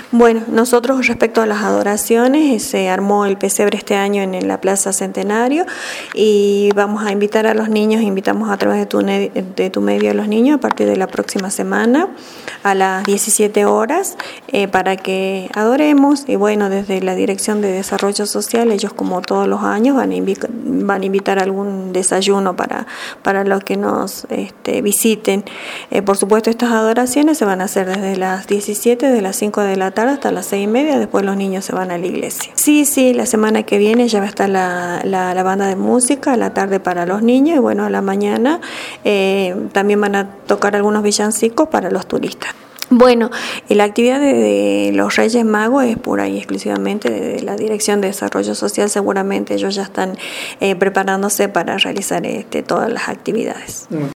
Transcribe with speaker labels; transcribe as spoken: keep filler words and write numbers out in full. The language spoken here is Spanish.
Speaker 1: Bueno, nosotros respecto a las adoraciones, se armó el pesebre este año en, en la Plaza Centenario y vamos a invitar a los niños, invitamos a través de tu, de tu medio a los niños a partir de la próxima semana a las diecisiete horas eh, para que adoremos y bueno, desde la Dirección de Desarrollo Social, ellos como todos los años van a, invi- van a invitar algún desayuno para, para los que nos este, visiten. Eh, por supuesto, estas adoraciones se van a hacer desde las diecisiete, de las cinco de la tarde hasta las seis y media, después los niños se van a la iglesia. Sí, sí, la semana que viene ya va a estar la, la, la banda de música, a la tarde para los niños y bueno, a la mañana eh, también van a tocar algunos villancicos para los turistas. Bueno, la actividad de, de los Reyes Magos es pura y exclusivamente de la Dirección de Desarrollo Social, seguramente ellos ya están eh, preparándose para realizar este, todas las actividades.